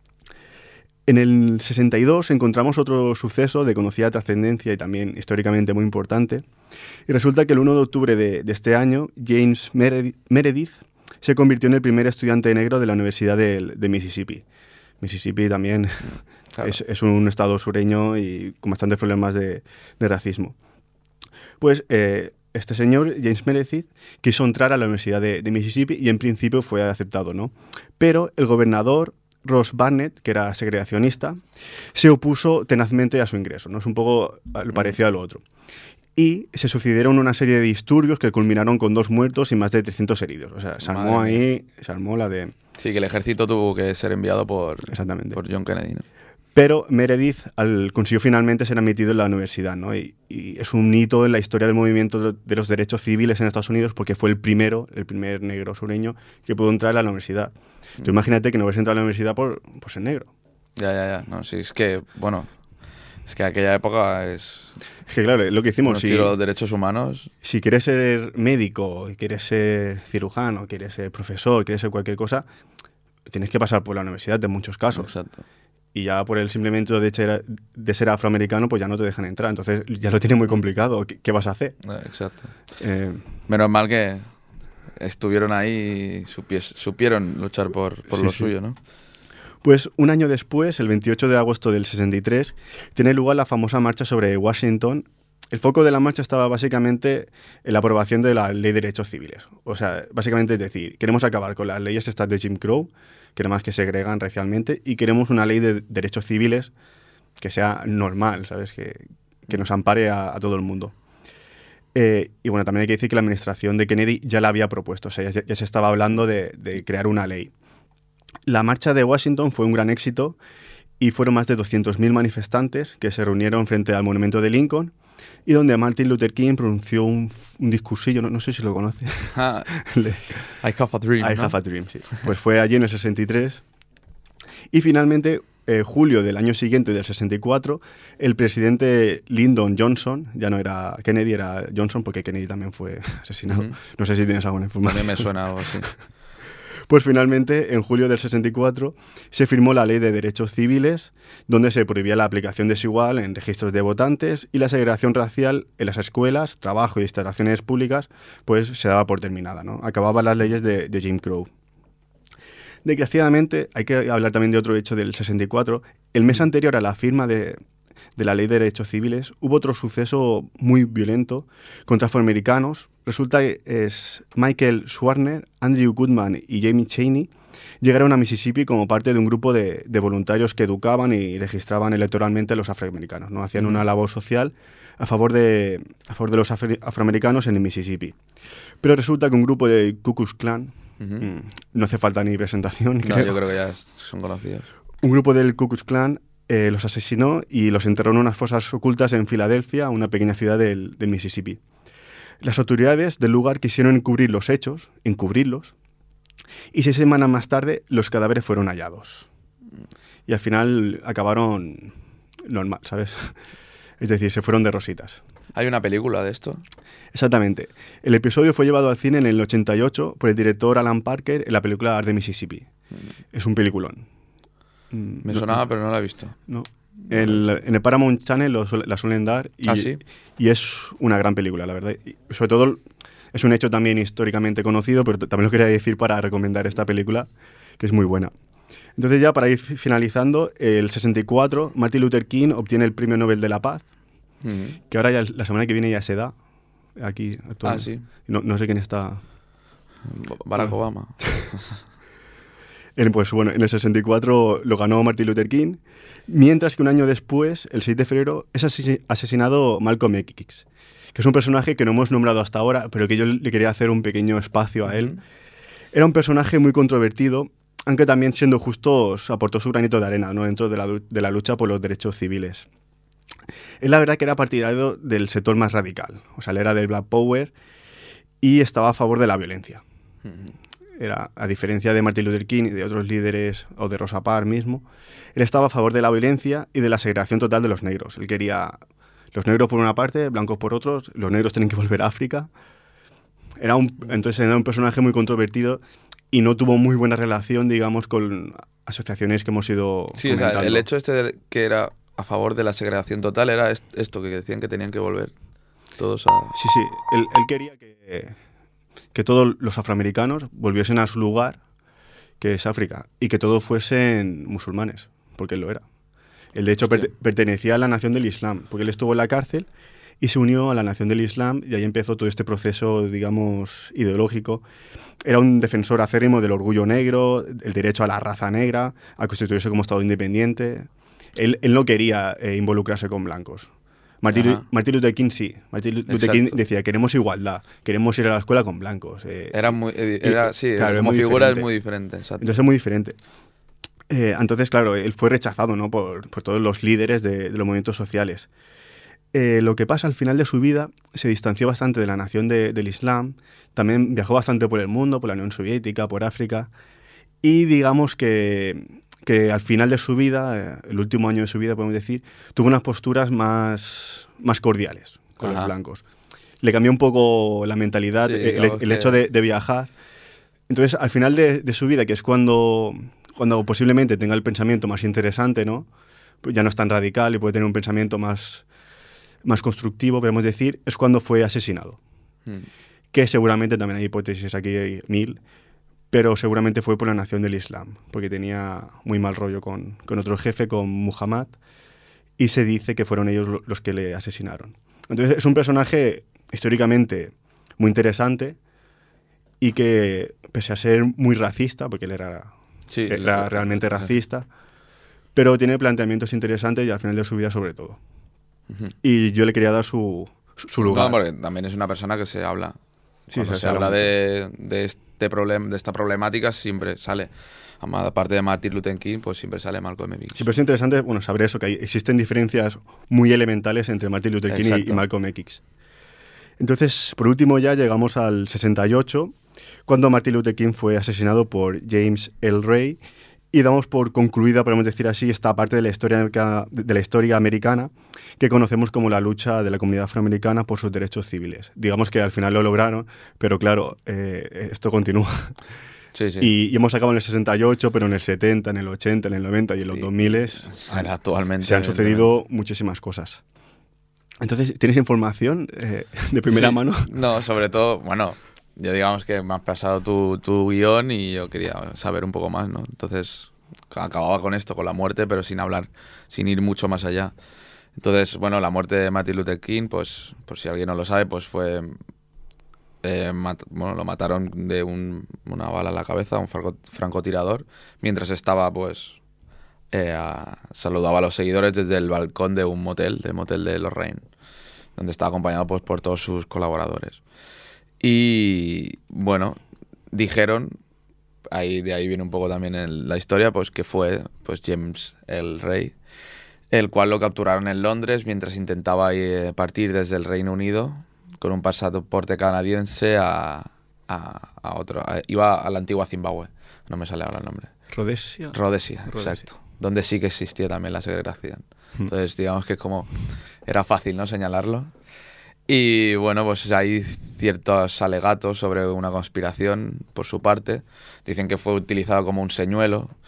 En el sesenta y dos encontramos otro suceso de conocida trascendencia y también históricamente muy importante. Y resulta que el uno de octubre de, de este año, James Meredi- Meredith se convirtió en el primer estudiante negro de la Universidad del- de Mississippi. Mississippi también Claro. es, es un estado sureño y con bastantes problemas de, de racismo. Pues eh, este señor, James Meredith, quiso entrar a la Universidad de, de Mississippi y en principio fue aceptado, ¿no? Pero el gobernador Ross Barnett, que era segregacionista, se opuso tenazmente a su ingreso, ¿no? Es un poco eh, parecido a lo otro. Y se sucedieron una serie de disturbios que culminaron con dos muertos y más de trescientos heridos. O sea, se armó Madre ahí, se armó la de... Sí, que el ejército tuvo que ser enviado por, Exactamente. por John Kennedy, ¿no? Pero Meredith al, consiguió finalmente ser admitido en la universidad, ¿no? Y, y es un hito en la historia del movimiento de los derechos civiles en Estados Unidos porque fue el primero, el primer negro sureño que pudo entrar a la universidad. Mm. Tú imagínate que no hubiese entrado a la universidad por, por ser negro. Ya, ya, ya. No, sí, es que, bueno, es que aquella época es... Es que claro, es lo que hicimos, Bueno, si, tío, los derechos humanos... si quieres ser médico, quieres ser cirujano, quieres ser profesor, quieres ser cualquier cosa, tienes que pasar por la universidad en muchos casos. Exacto. Y ya por el simplemente de ser, de ser afroamericano, pues ya no te dejan entrar. Entonces ya lo tienes muy complicado. ¿Qué, qué vas a hacer? Eh, Exacto. Eh, Menos mal que estuvieron ahí y supies- supieron luchar por, por Sí, lo sí. suyo, ¿no? Pues un año después, el veintiocho de agosto del sesenta y tres, tiene lugar la famosa marcha sobre Washington. El foco de la marcha estaba básicamente en la aprobación de la Ley de Derechos Civiles. O sea, básicamente es decir, queremos acabar con las leyes estas de Jim Crow, que además que segregan racialmente, y queremos una ley de derechos civiles que sea normal, ¿sabes? Que, que nos ampare a, a todo el mundo. Eh, y bueno, también hay que decir que la administración de Kennedy ya la había propuesto, o sea, ya, ya se estaba hablando de, de crear una ley. La marcha de Washington fue un gran éxito y fueron más de doscientos mil manifestantes que se reunieron frente al monumento de Lincoln y donde Martin Luther King pronunció un, un discursillo, no, no sé si lo conoce. Ah, Le- I have a dream, I ¿no? have a dream, sí. Pues fue allí en el sesenta y tres. Y finalmente, eh, julio del año siguiente, del sesenta y cuatro, el presidente Lyndon Johnson, ya no era Kennedy, era Johnson, porque Kennedy también fue asesinado. Ujú. No sé si tienes alguna información. También me suena algo así. Pues finalmente, en julio del sesenta y cuatro, se firmó la Ley de Derechos Civiles, donde se prohibía la aplicación desigual en registros de votantes y la segregación racial en las escuelas, trabajo y instalaciones públicas, pues se daba por terminada, ¿no? Acababan las leyes de, de Jim Crow. Desgraciadamente, hay que hablar también de otro hecho del sesenta y cuatro. El mes anterior a la firma de, de la Ley de Derechos Civiles, hubo otro suceso muy violento contra afroamericanos. Resulta que es Michael Schwarner, Andrew Goodman y Jamie Chaney llegaron a Mississippi como parte de un grupo de, de voluntarios que educaban y registraban electoralmente a los afroamericanos, ¿no? Hacían una labor social a favor de, a favor de los afro- afroamericanos en el Mississippi. Pero resulta que un grupo de Ku Klux Klan, Ujú. mm, no hace falta ni presentación, No, creo. yo creo que ya es- son conocidos. Un grupo del Ku Klux Klan eh, los asesinó y los enterró en unas fosas ocultas en Filadelfia, una pequeña ciudad del, del Mississippi. Las autoridades del lugar quisieron encubrir los hechos, encubrirlos, y seis semanas más tarde los cadáveres fueron hallados. Y al final acabaron normal, ¿sabes? Es decir, se fueron de rositas. ¿Hay una película de esto? Exactamente. El episodio fue llevado al cine en el ochenta y ocho por el director Alan Parker en la película Art de Mississippi. Es un peliculón. Mm, Me no, sonaba, no, pero no la he visto. no. El- en el Paramount Channel lo suele- la suelen dar y, ¿Ah, sí? y es una gran película, la verdad. Y sobre todo es un hecho también históricamente conocido, pero t- también lo quería decir para recomendar esta película, que es muy buena. Entonces ya para ir fi- finalizando, el sesenta y cuatro Martin Luther King obtiene el Premio Nobel de la Paz, Ujú. que ahora ya la semana que viene ya se da aquí actualmente. Ah, sí. No, no sé quién está. Barack Ah. Obama. En- Pues bueno, en el sesenta y cuatro lo ganó Martin Luther King, mientras que un año después, el seis de febrero, es asesi- asesinado Malcolm X, que es un personaje que no hemos nombrado hasta ahora, pero que yo le quería hacer un pequeño espacio a él. Ujú. Era un personaje muy controvertido, aunque también, siendo justos, aportó su granito de arena, ¿no?, dentro de la, lu- de la lucha por los derechos civiles. Él, la verdad, que era partidario del sector más radical, o sea, él era del Black Power y estaba a favor de la violencia. Ujú. Era, a diferencia de Martin Luther King y de otros líderes, o de Rosa Parks mismo, él estaba a favor de la violencia y de la segregación total de los negros. Él quería los negros por una parte, blancos por otros, los negros tienen que volver a África. Era un, entonces era un personaje muy controvertido y no tuvo muy buena relación, digamos, con asociaciones que hemos ido Sí, o sea, comentando. el hecho este de que era a favor de la segregación total era est- esto, que decían que tenían que volver todos a... Sí, sí, él, él quería que, que todos los afroamericanos volviesen a su lugar, que es África, y que todos fuesen musulmanes, porque él lo era. Él, de hecho, Hostia. perte- pertenecía a la nación del Islam, porque él estuvo en la cárcel y se unió a la nación del Islam, y ahí empezó todo este proceso, digamos, ideológico. Era un defensor acérrimo del orgullo negro, el derecho a la raza negra, a constituirse como Estado independiente. Él, él no quería eh, involucrarse con blancos. Martin, Ajá. Martin Luther King sí. Martin Luther Exacto. King decía, queremos igualdad, queremos ir a la escuela con blancos. eh, Era muy... eh, y- Era, sí, claro, es como muy figura diferente. es muy diferente, exacto. Entonces es muy diferente. Eh, entonces, claro, él fue rechazado, ¿no?, por, por todos los líderes de, de los movimientos sociales. Eh, lo que pasa, al final de su vida, se distanció bastante de la nación de- del Islam, también viajó bastante por el mundo, por la Unión Soviética, por África, y digamos que, que al final de su vida, eh, el último año de su vida, podemos decir, tuvo unas posturas más, más cordiales con Ajá. los blancos. Le cambió un poco la mentalidad, Sí, eh, el, digamos el que- hecho de, de viajar. Entonces, al final de, de su vida, que es cuando, cuando posiblemente tenga el pensamiento más interesante, ¿no?, pues ya no es tan radical y puede tener un pensamiento más, más constructivo, podemos decir, es cuando fue asesinado. Mm. Que seguramente, también hay hipótesis aquí, hay mil, pero seguramente fue por la nación del Islam, porque tenía muy mal rollo con, con otro jefe, con Muhammad, y se dice que fueron ellos lo- los que le asesinaron. Entonces es un personaje históricamente muy interesante y que, pese a ser muy racista, porque él era, Sí, era lo- realmente sí. racista, pero tiene planteamientos interesantes y al final de su vida sobre todo. Ujú. Y yo le quería dar su, su, su lugar. No, porque también es una persona que se habla. Sí, Cuando se se, habla habla de, de este problema, de esta problemática, siempre sale. Ama- Aparte de Martin Luther King, pues siempre sale Malcolm X. Sí, pero es interesante, bueno, saber eso, que hay, existen diferencias muy elementales entre Martin Luther King y, Exacto. y Malcolm X. Entonces, por último ya llegamos al sesenta y ocho, cuando Martin Luther King fue asesinado por James L. Ray, y damos por concluida, podemos decir así, esta parte de la historia, america- de la historia americana que conocemos como la lucha de la comunidad afroamericana por sus derechos civiles. Digamos que al final lo lograron, pero claro, eh, esto continúa. Sí, sí. Y, y hemos acabado en el sesenta y ocho, pero en el setenta, en el ochenta, en el noventa y en los Y- dos mil y actualmente se han sucedido muchísimas cosas. Entonces, ¿tienes información eh, de primera Sí. mano? No, sobre todo, bueno, yo digamos que me has pasado tu, tu guión y yo quería saber un poco más, ¿no? Entonces, acababa con esto, con la muerte, pero sin hablar, sin ir mucho más allá. Entonces, bueno, la muerte de Martin Luther King, pues, por si alguien no lo sabe, pues fue... eh, mat- bueno, lo mataron de un- una bala en la cabeza, un franco- francotirador, mientras estaba, pues, eh, a- saludaba a los seguidores desde el balcón de un motel, del motel de Lorraine, donde estaba acompañado, pues, por todos sus colaboradores. Y, bueno, dijeron, ahí, de ahí viene un poco también el- la historia, pues, que fue, pues, James el Rey, el cual lo capturaron en Londres mientras intentaba eh, partir desde el Reino Unido con un pasaporte canadiense a, a, a otro. a- iba a la antigua Zimbabue, no me sale ahora el nombre. Rhodesia. Rodesia, Rhodesia. exacto. Donde sí que existía también la segregación. Hmm. Entonces, digamos que como era fácil, ¿no?, señalarlo. Y bueno, pues hay ciertos alegatos sobre una conspiración por su parte. Dicen que fue utilizado como un señuelo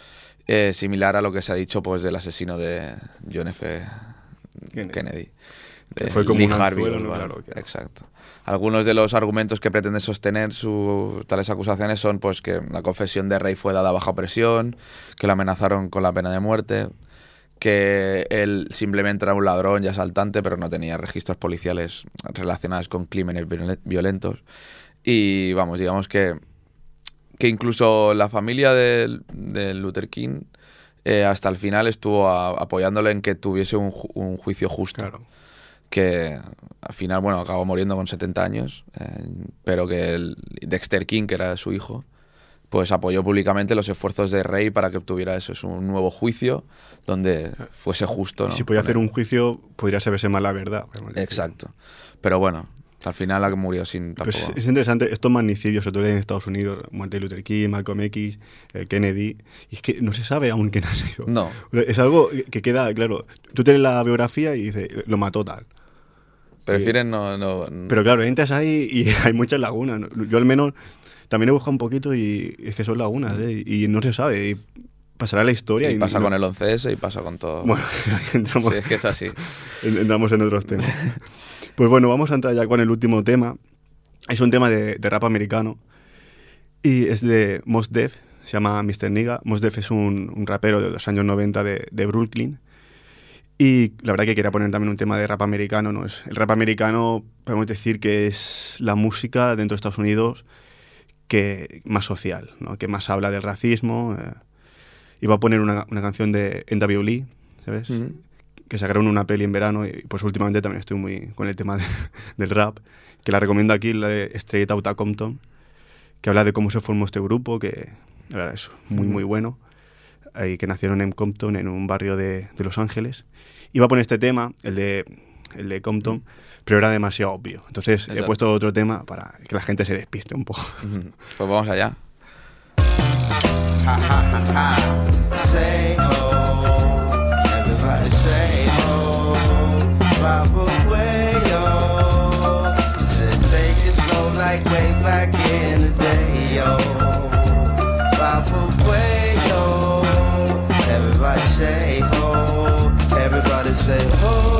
eh, similar a lo que se ha dicho pues del asesino de John F. Kennedy. Kennedy de fue como Lee un Harvey anzuelo, ¿no? Oswald. Claro, claro. Exacto. Algunos de los argumentos que pretende sostener sus tales acusaciones son pues que la confesión de Ray fue dada bajo presión, que lo amenazaron con la pena de muerte, que él simplemente era un ladrón y asaltante, pero no tenía registros policiales relacionados con crímenes violentos. Y vamos, digamos que, que incluso la familia de, de Luther King eh, hasta el final estuvo a, apoyándole en que tuviese un, ju un juicio justo. Claro. Que al final, bueno, acabó muriendo con setenta años, eh, pero que el Dexter King, que era su hijo, pues apoyó públicamente los esfuerzos de Ray para que obtuviera eso, es un nuevo juicio donde fuese justo, ¿no? Si podía hacer un juicio, podría saberse más la verdad. Exacto. Pero bueno, al final ha murido sin tampoco... Pues es interesante, estos magnicidios, sobre todo en Estados Unidos, muerte de Luther King, Malcolm X, eh, Kennedy, y es que no se sabe aún quién ha sido. No. Es algo que queda, claro, tú tienes la biografía y dices, lo mató tal. Prefieren no, no, no... Pero claro, entras ahí y hay muchas lagunas. Yo al menos también he buscado un poquito y es que son lagunas, ¿eh? Y no se sabe. Y pasará la historia. Y, y pasa no... con el once ese y pasa con todo. Bueno, entramos, sí, es que es así. Entramos en otros temas. Pues bueno, vamos a entrar ya con el último tema. Es un tema de, de rap americano y es de Mos Def, se llama mister Nigga. Mos Def es un, un rapero de los años noventa de, de Brooklyn. Y la verdad que quería poner también un tema de rap americano, ¿no? Es, el rap americano, podemos decir que es la música dentro de Estados Unidos que más social, ¿no? Que más habla del racismo. Eh. Iba a poner una, una canción de N W Lee, ¿sabes? Mm-hmm. Que sacaron una peli en verano y pues últimamente también estoy muy con el tema de, del rap, que la recomiendo aquí, la de Straight Outta Compton, que habla de cómo se formó este grupo, que la verdad es muy, muy bueno. Ahí, que nacieron en Compton, en un barrio de, de Los Ángeles. Iba a poner este tema, el de, el de Compton, mm. pero era demasiado obvio. Entonces Exacto. he puesto otro tema para que la gente se despiste un poco. Mm-hmm. Pues vamos allá. Ha, ha, ha, ha. Say ho, everybody say ho, Papa way yo, said take it slow like way back in the day yo, Papa way yo, everybody say ho, everybody say ho.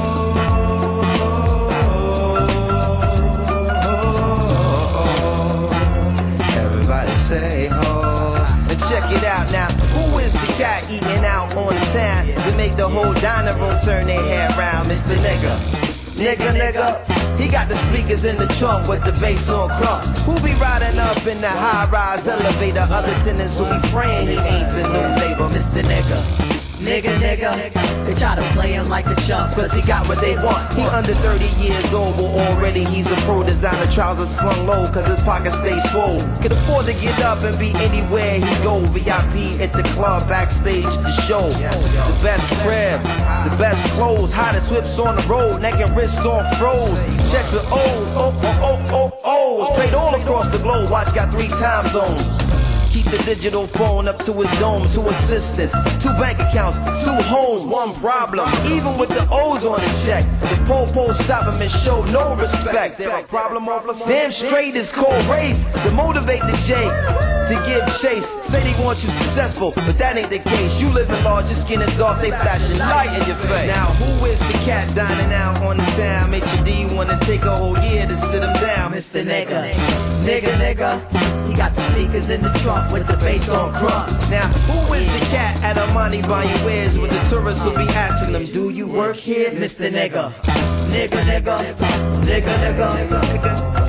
Say ho. And check it out now. Who is the cat eating out on the town? We make the whole dining room turn their head round. Mister Nigga, nigga, nigga. He got the speakers in the trunk with the bass on crump. Who be riding up in the high-rise elevator? Other tenants who be praying he ain't the new labor. Mister Nigga. Nigga, nigga, they try to play him like a chump, cause he got what they want. He under thirty years old, but already he's a pro. Designer trousers slung low, cause his pockets stay swole. Can afford to get up and be anywhere he go. V I P at the club, backstage, the show. The best crib, the best clothes, hottest whips on the road, neck and wrist on froze. Checks with O's, oh, oh, oh, oh, oh. Straight all across the globe, watch got three time zones. Keep the digital phone up to his dome, two assistants, two bank accounts, two homes, one problem. Even with the O's on his check, the po-po stop him and show no respect. There a problem over damn straight is called race to motivate the J to give chase. Say they want you successful, but that ain't the case. You live in large, your skin is dark, they flashing light in your face. Now who is the cat dining out on the town? H D wanna take a whole year to sit him down. Mister Nigga, nigga, nigga, he got the speakers in the trunk with the bass on crump. Now, who is the cat at Armani buying wares with the tourists will be asking them, do you work here, Mister Nigga? Nigga, nigga, nigga, nigga, nigga.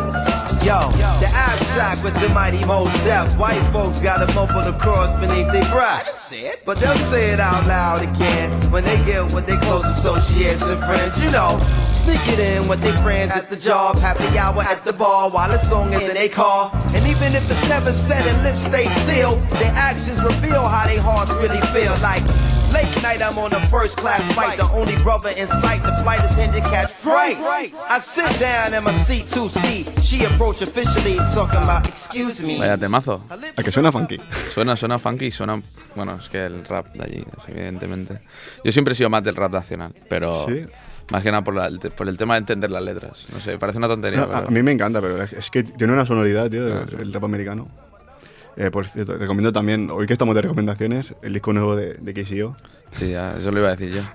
Yo, the abstract with the mighty Mos Def. White folks got a mump on the cross beneath their brow. But they'll say it out loud again when they get with their close associates and friends. You know, sneak it in with their friends at the job, happy hour at the bar while the song is in their car. And even if it's never said and lips stay sealed, their actions reveal how their hearts really feel. Like late night, I'm on a first class flight, the only brother in sight. The flight attendant catch fright. I sit down in my seat to see she approach officially talking about excuse me. Vaya temazo. ¿A que suena funky? Suena, suena funky y suena... Bueno, es que el rap de allí, evidentemente. Yo siempre he sido más del rap nacional, pero... ¿Sí? Más que nada por, la, por el tema de entender las letras. No sé, parece una tontería. No, pero... A mí me encanta, pero es que tiene una sonoridad, tío, el, el rap americano. Eh, por cierto, recomiendo también, hoy que estamos de recomendaciones, el disco nuevo de, de K C O. Sí, ya, eso lo iba a decir yo.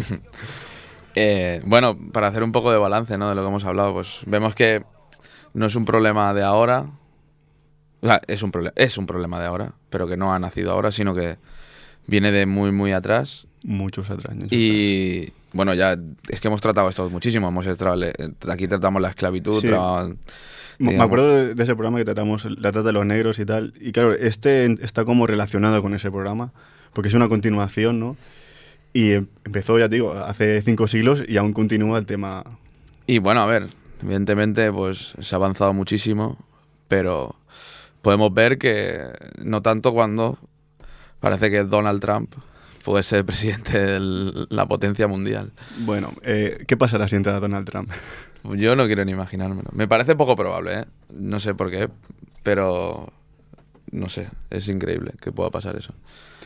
eh, bueno, para hacer un poco de balance, ¿no?, de lo que hemos hablado, pues vemos que no es un problema de ahora, o sea, es un, proble- es un problema de ahora, pero que no ha nacido ahora, sino que viene de muy, muy atrás. Muchos atrás. muchos Y bueno, ya es que hemos tratado esto muchísimo. Hemos tra- aquí tratamos la esclavitud. Sí. tra- Me digamos- acuerdo de, de ese programa que tratamos, la trata de los negros y tal. Y claro, este en- está como relacionado con ese programa, porque es una continuación, ¿no? Y em- empezó, ya te digo, hace cinco siglos y aún continúa el tema. Y bueno, a ver, evidentemente pues se ha avanzado muchísimo, pero podemos ver que no tanto cuando parece que Donald Trump puede ser presidente de la potencia mundial. Bueno, eh, ¿qué pasará si entra Donald Trump? Yo no quiero ni imaginármelo. Me parece poco probable, ¿eh? No sé por qué, pero no sé, es increíble que pueda pasar eso.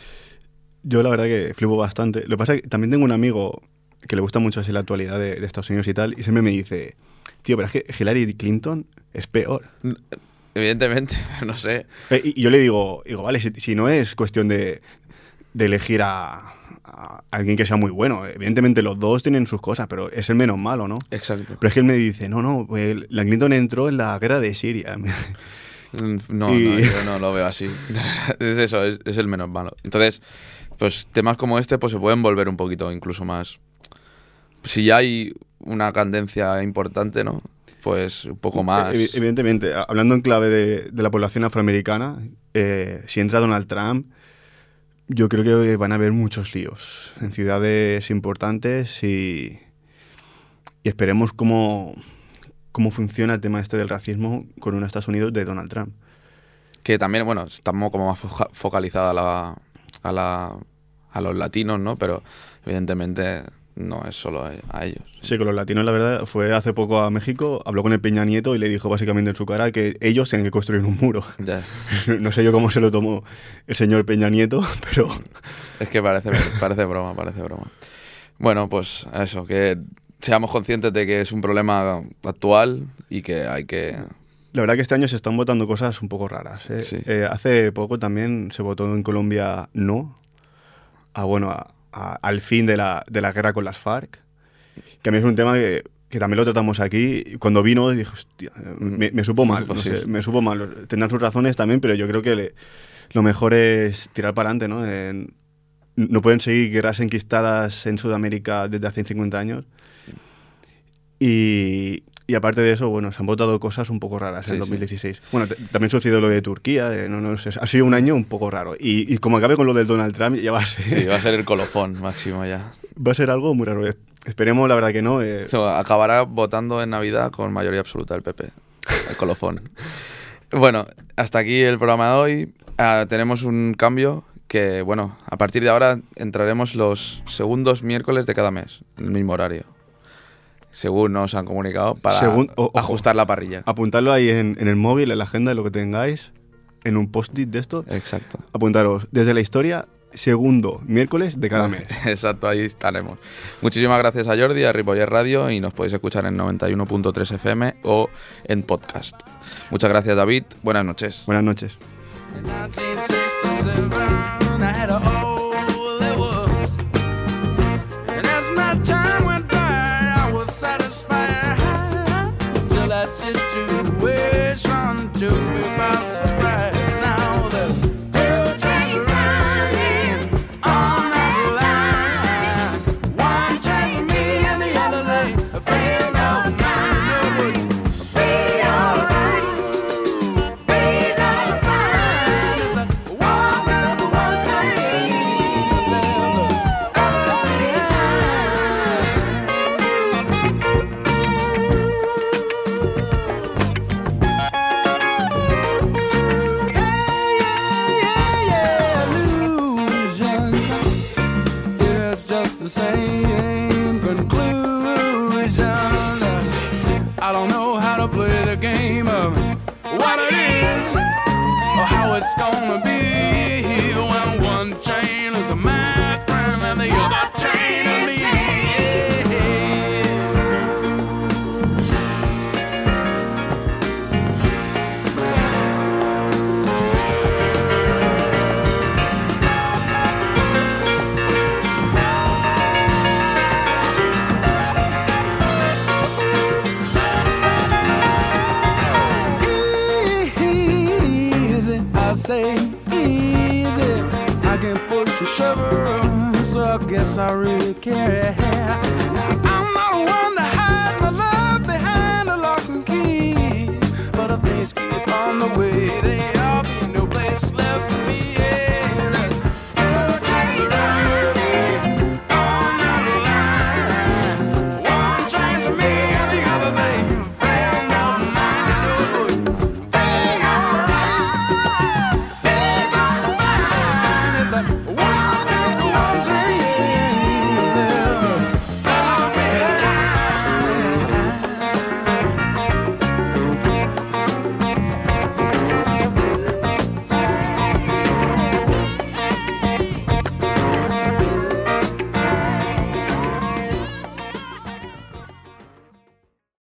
Yo la verdad que flipo bastante. Lo que pasa es que también tengo un amigo que le gusta mucho así la actualidad de, de Estados Unidos y tal, y siempre me dice, tío, pero es que Hillary Clinton es peor. Evidentemente, no sé. Eh, Y, y yo le digo, digo vale, si, si no es cuestión de, de elegir a, a alguien que sea muy bueno, evidentemente los dos tienen sus cosas, pero es el menos malo, ¿no? Exacto. Pero es que él me dice, no, no, pues la Clinton entró en la guerra de Siria. No, Y- no, yo no lo veo así. Es eso, es, es el menos malo. Entonces, pues temas como este pues se pueden volver un poquito incluso más... Si ya hay una candencia importante, ¿no? Pues un poco más... Evi- Evidentemente, a- hablando en clave de, de la población afroamericana, eh, si entra Donald Trump, yo creo que van a haber muchos líos en ciudades importantes y, y esperemos cómo, cómo funciona el tema este del racismo con un Estados Unidos de Donald Trump. Que también, bueno, estamos como más foca- focalizada a, la, a, la, a los latinos, ¿no? Pero evidentemente no es solo a, a ellos. Sí, con los latinos, la verdad, fue hace poco a México, habló con el Peña Nieto y le dijo básicamente en su cara que ellos tienen que construir un muro. Ya, No sé yo cómo se lo tomó el señor Peña Nieto, pero... es que parece, parece broma, parece broma. Bueno, pues eso, que seamos conscientes de que es un problema actual y que hay que... La verdad que este año se están votando cosas un poco raras. ¿eh? Sí. Eh, hace poco también se votó en Colombia no a, bueno, a- a- al fin de la, de la guerra con las FARC, que a mí es un tema que, que también lo tratamos aquí. Y cuando vino dije, hostia, eh, me, me supo mal, no Pues sí. sé, me supo mal. Tendrán sus razones también, pero yo creo que le- lo mejor es tirar para adelante, ¿no? En- no pueden seguir guerras enquistadas en Sudamérica desde hace cincuenta años. Y, y aparte de eso, bueno, se han votado cosas un poco raras Sí, en sí. dos mil dieciséis. Bueno, t- también sucedió lo de Turquía, eh, no, no sé, ha sido un año un poco raro. Y, y como acabe con lo del Donald Trump, ya va a ser, Sí, va a ser el colofón máximo ya. va a ser algo muy raro. Eh, Esperemos, la verdad que no. eh, Eso, acabará votando en Navidad con mayoría absoluta del P P. El colofón. Bueno, hasta aquí el programa de hoy. Ah, tenemos un cambio que, bueno, a partir de ahora entraremos los segundos miércoles de cada mes, en el mismo horario. Según nos han comunicado, para Segun- o- ojo. ajustar la parrilla. Apuntadlo ahí en, en el móvil, en la agenda, de lo que tengáis, en un post-it de esto. Exacto. Apuntaros desde la historia, segundo miércoles de cada mes. Exacto, ahí estaremos. Muchísimas gracias a Jordi, a Ripollet Radio, y nos podéis escuchar en noventa y uno punto tres F M o en podcast. Muchas gracias, David. Buenas noches. Buenas noches. In nineteen sixty-seven, I had a all there was. And as my time went by, I was satisfied. Till that situation took me by surprise. Now the two trains running on that line. One train for me and the other lane. A friend of mine would be alright. Be just fine. One train, one train, never, ever behind. Illusion is just the same conclusion. I don't know how to play the game of what it is or how it's gonna be when one chain is my friend and the other chain is me. I say easy, I can push a shovel, so I guess I really care.